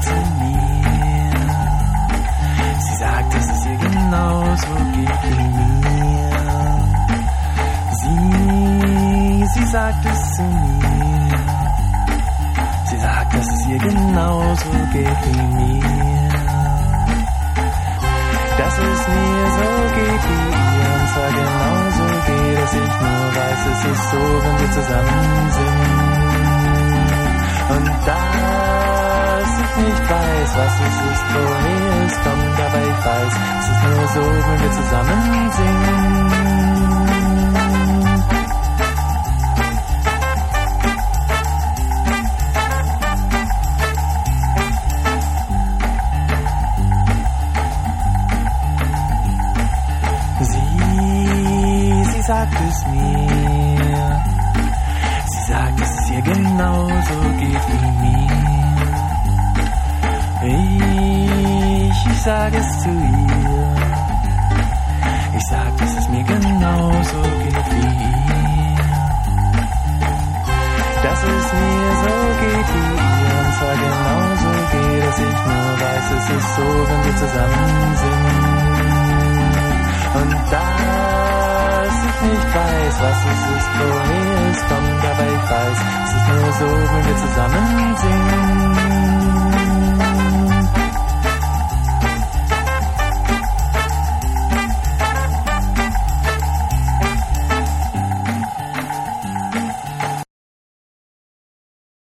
zu mir. Sie sagt, dass es ihr genauso geht wie mir. Sie sagt es zu mir. Sie sagt, dass es ihr genauso geht wie mir. Dass es mir so geht wie ihr, und zwar genauso geht, dass ich nur weiß, es ist so, wenn wir zusammen sind. Und dass ich nicht weiß, was es ist, woher es kommt, aber ich weiß, es ist nur so, wenn wir zusammen singen. Sie sagt es mir. Sie sagt, dass es ihr genauso geht wie mir. Ich sag es zu ihr. Ich sag, dass es mir genauso geht wie ihr. Dass es mir so geht wie ihr, und zwar genauso geht, dass ich nur weiß, es ist so, wenn wir zusammen sind. Und dass ich nicht weiß, was es ist, woher es kommt, aber ich weiß, es ist nur so, wenn wir zusammen singen.